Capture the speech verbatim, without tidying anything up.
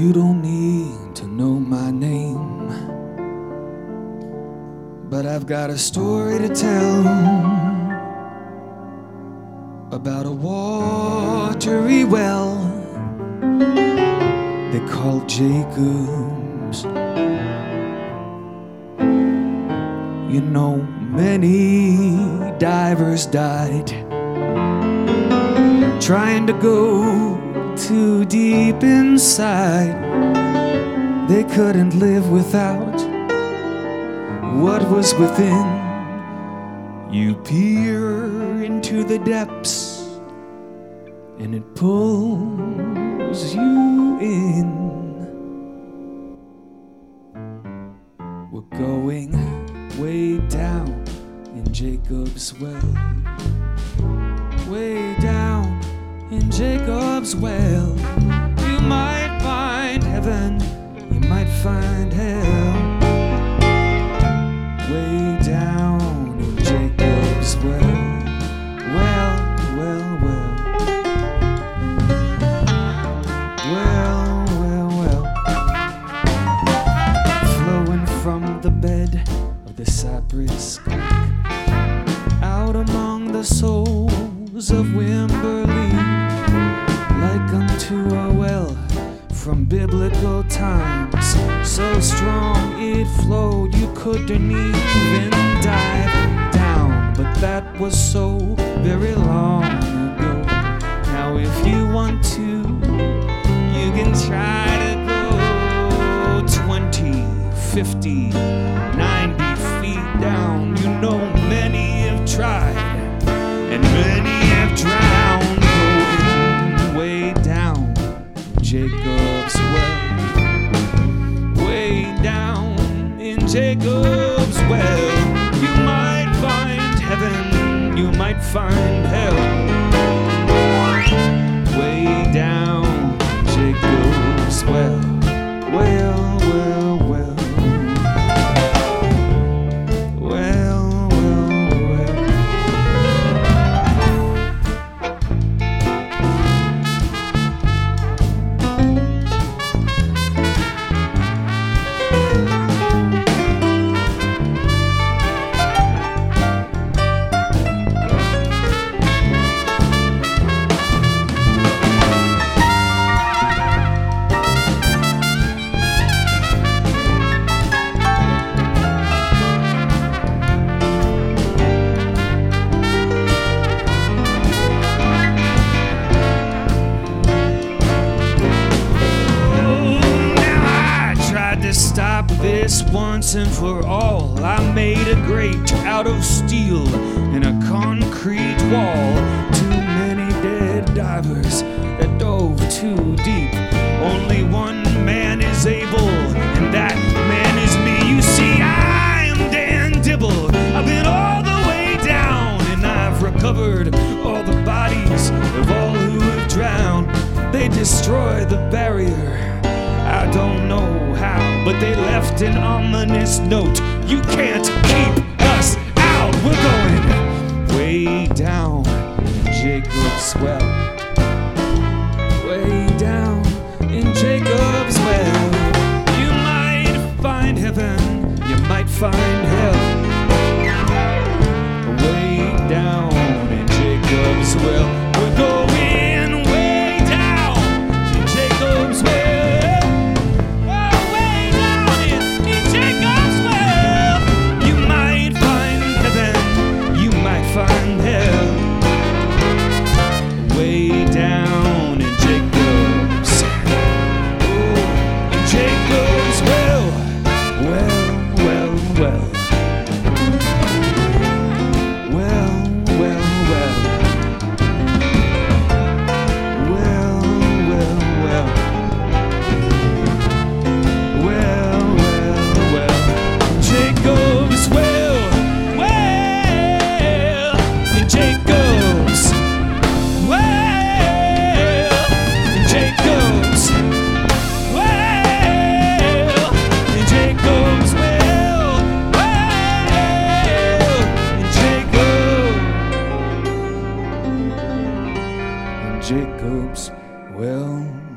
You don't need to know my name, but I've got a story to tell about a watery well they call Jacob's. You know, many divers died trying to go too deep inside. They couldn't live without what was within. You peer into the depths and it pulls you in. We're going way down in Jacob's well, way down in Jacob's well. You might find heaven, you might find hell. Way down in Jacob's well, well, well, well, well, well, well. Flowing from the bed of the cypress creek, out among the souls of Wimberley, like unto a well from biblical times, so strong it flowed you couldn't even dive down. But that was so very long ago. Now if you want to, you can try to go twenty, fifty, ninety feet down. You know many have tried and many have drowned, going way down Jacob's well, way down in Jacob's well. You might find heaven, you might find hell. Way down Jacob's well, well, well, well. Stop this once and for all. I made a grate out of steel in a concrete wall. Too many dead divers that dove too deep. Only one man is able, and that man is me. You see, I am Dan Dibble. I've been all the way down, and I've recovered all the bodies of all who have drowned. They destroyed the barrier, I don't know how, but they left an ominous note. You can't keep us out. We're going way down in Jacob's well, way down in Jacob's well. You might find heaven, you might find hell. Way down in Jacob's well. We're going way down in Jacob's well. Find hell. Way down in Jacob's, oh, in Jacob's well, well, well, well, well, well, well, well, well, well, well, well, well, Jacob's well. Jacob's well, Jacob's well, Jacob's well, well, Jacob, Jacob's well.